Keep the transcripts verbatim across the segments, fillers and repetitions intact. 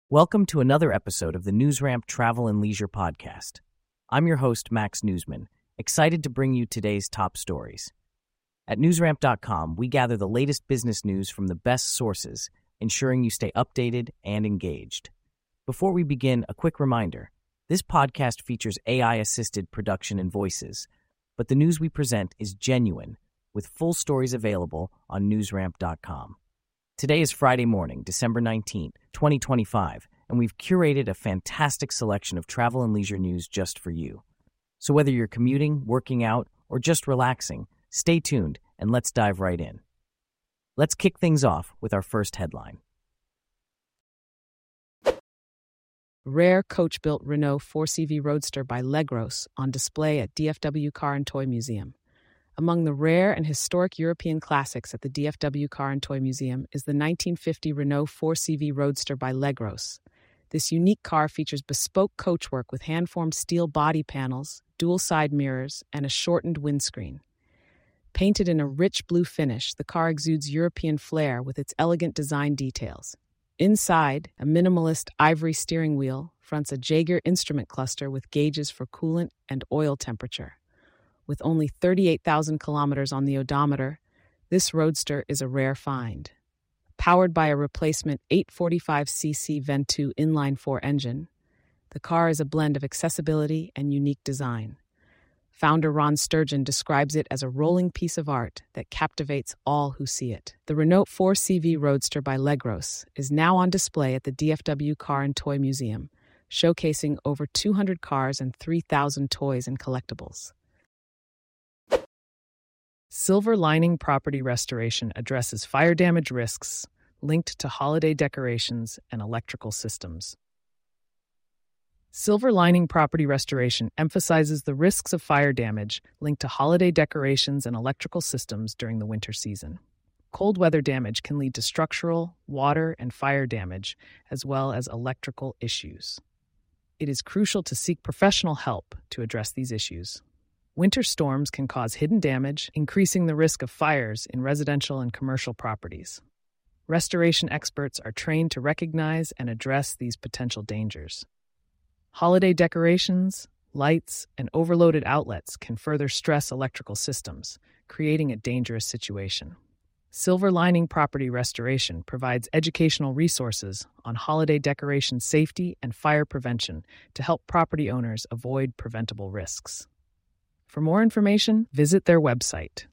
Welcome to another episode of the NewsRamp Travel and Leisure Podcast. I'm your host, Max Newsman, excited to bring you today's top stories. At newsramp dot com, we gather the latest business news from the best sources, ensuring you stay updated and engaged. Before we begin, a quick reminder. This podcast features A I-assisted production and voices, but the news we present is genuine, with full stories available on newsramp dot com. Today is Friday morning, December nineteenth, twenty twenty-five, and we've curated a fantastic selection of travel and leisure news just for you. So whether you're commuting, working out, or just relaxing, stay tuned and let's dive right in. Let's kick things off with our first headline. Rare coach-built Renault four C V Roadster by Legros on display at D F W Car and Toy Museum. Among the rare and historic European classics at the D F W Car and Toy Museum is the nineteen fifty Renault four C V Roadster by Legros. This unique car features bespoke coachwork with hand-formed steel body panels, dual side mirrors, and a shortened windscreen. Painted in a rich blue finish, the car exudes European flair with its elegant design details. Inside, a minimalist ivory steering wheel fronts a Jaeger instrument cluster with gauges for coolant and oil temperature. With only thirty-eight thousand kilometers on the odometer, this Roadster is a rare find. Powered by a replacement eight forty-five c c Ventoux inline-four engine, the car is a blend of accessibility and unique design. Founder Ron Sturgeon describes it as a rolling piece of art that captivates all who see it. The Renault four C V Roadster by Legros is now on display at the D F W Car and Toy Museum, showcasing over two hundred cars and three thousand toys and collectibles. Silver Lining Property Restoration addresses fire damage risks linked to holiday decorations and electrical systems. Silver Lining Property Restoration emphasizes the risks of fire damage linked to holiday decorations and electrical systems during the winter season. Cold weather damage can lead to structural, water, and fire damage, as well as electrical issues. It is crucial to seek professional help to address these issues. Winter storms can cause hidden damage, increasing the risk of fires in residential and commercial properties. Restoration experts are trained to recognize and address these potential dangers. Holiday decorations, lights, and overloaded outlets can further stress electrical systems, creating a dangerous situation. Silver Lining Property Restoration provides educational resources on holiday decoration safety and fire prevention to help property owners avoid preventable risks. For more information, visit their website.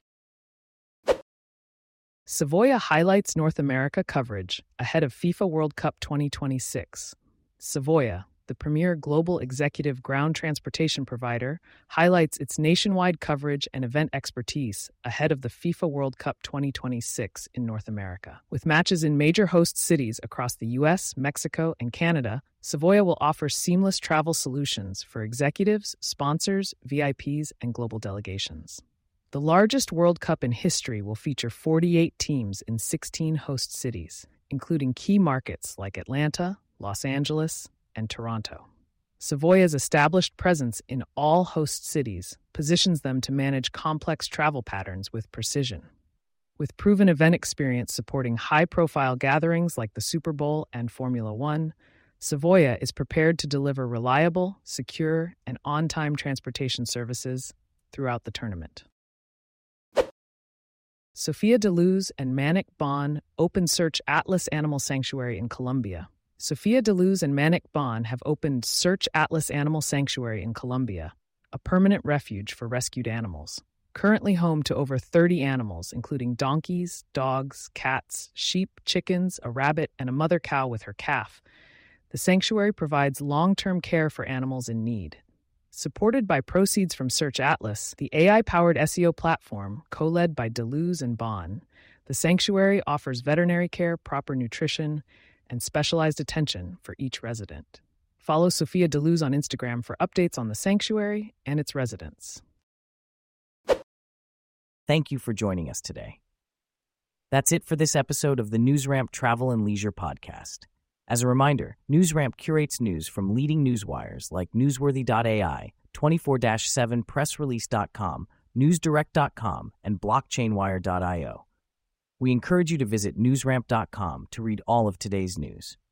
Savoya highlights North America coverage ahead of FIFA World Cup twenty twenty-six. Savoya, the premier global executive ground transportation provider, highlights its nationwide coverage and event expertise ahead of the FIFA World Cup twenty twenty-six in North America. With matches in major host cities across the U S, Mexico, and Canada, Savoya will offer seamless travel solutions for executives, sponsors, V I Ps, and global delegations. The largest World Cup in history will feature forty-eight teams in sixteen host cities, including key markets like Atlanta, Los Angeles, and Toronto. Savoya's established presence in all host cities positions them to manage complex travel patterns with precision. With proven event experience supporting high-profile gatherings like the Super Bowl and Formula One, Savoya is prepared to deliver reliable, secure, and on-time transportation services throughout the tournament. Sofia de Luz and Manic Bon open Search Atlas Animal Sanctuary in Colombia. Sofia de Luz and Manic Bon have opened Search Atlas Animal Sanctuary in Colombia, a permanent refuge for rescued animals. Currently home to over thirty animals, including donkeys, dogs, cats, sheep, chickens, a rabbit, and a mother cow with her calf, the sanctuary provides long-term care for animals in need. Supported by proceeds from Search Atlas, the A I-powered S E O platform, co-led by de Luz and Bon, the sanctuary offers veterinary care, proper nutrition, and specialized attention for each resident. Follow Sofia de Luz on Instagram for updates on the sanctuary and its residents. Thank you for joining us today. That's it for this episode of the NewsRamp Travel and Leisure Podcast. As a reminder, NewsRamp curates news from leading newswires like newsworthy dot A I, twenty-four seven press release dot com, newsdirect dot com, and blockchain wire dot io. We encourage you to visit newsramp dot com to read all of today's news.